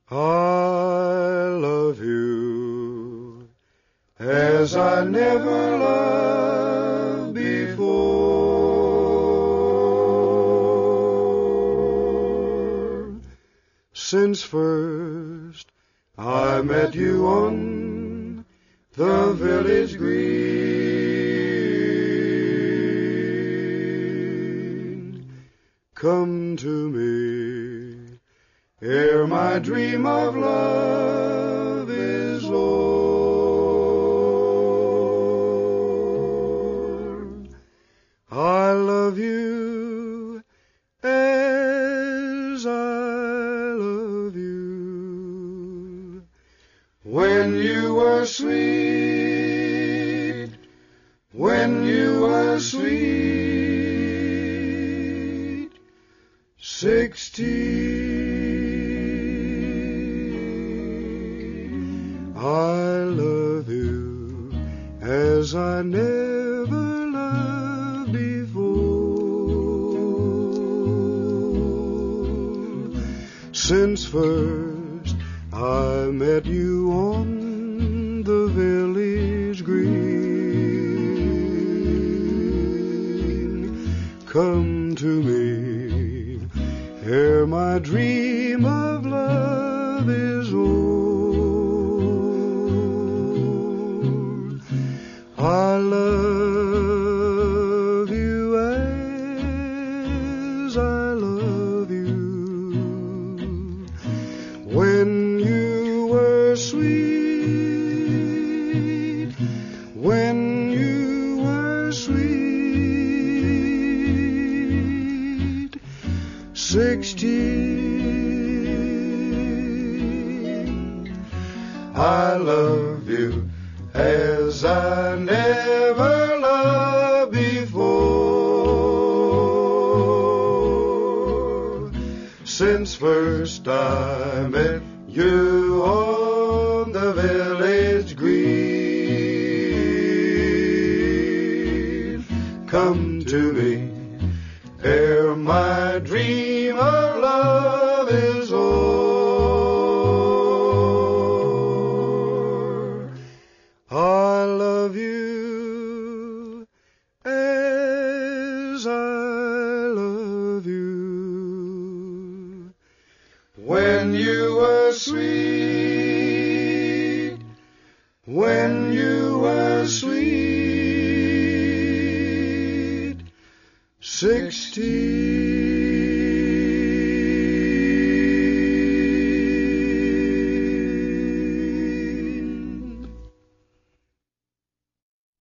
I love you as I never loved before. Since first I met you on the village green, come to me ere my dream of love is o'er. I love you as I love you when you were sweet, when you were sweet, 16. I love you as I never loved before. Since first I met you on the village green, come to me ere my dream of love is o'er. I love you as I love you when you were sweet, when you were sweet, 16. I love you as I never loved before. Since first I met you on the village green, come to me ere my dream of love is o'er. I love you as I love you when you were sweet, when you were sweet, 16.